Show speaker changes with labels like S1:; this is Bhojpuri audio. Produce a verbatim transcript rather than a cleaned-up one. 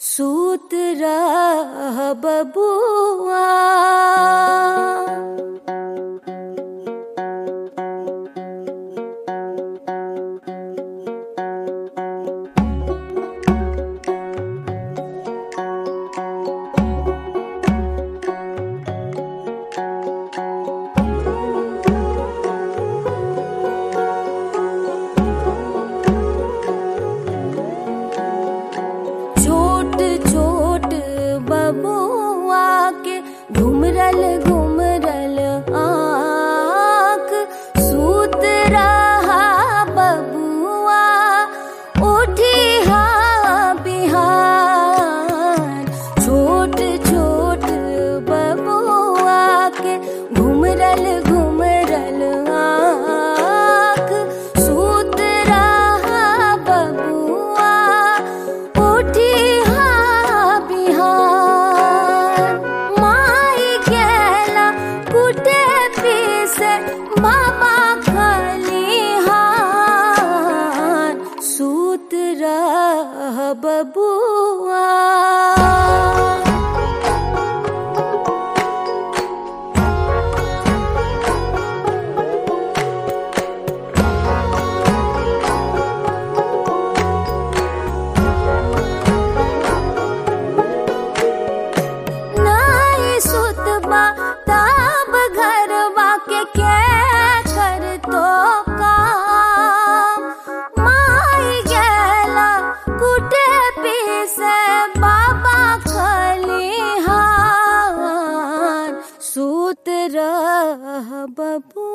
S1: सूत रह बबुआ। बबुआ के घुमरल घुमरल आँख सूत रहा बबुआ, उठी हा बिहान। छोट छोट बबुआ के घुमरल घुमरल आँख सूत रहा बबुआ, उठी हा बिहान। बाबा खलिहान सूत रह बबुआ। नाई सुतबा तब घरवा के के कर तो काम। माई गेला कुटे पीसे बाबा खलिहान सूत रह बबुआ।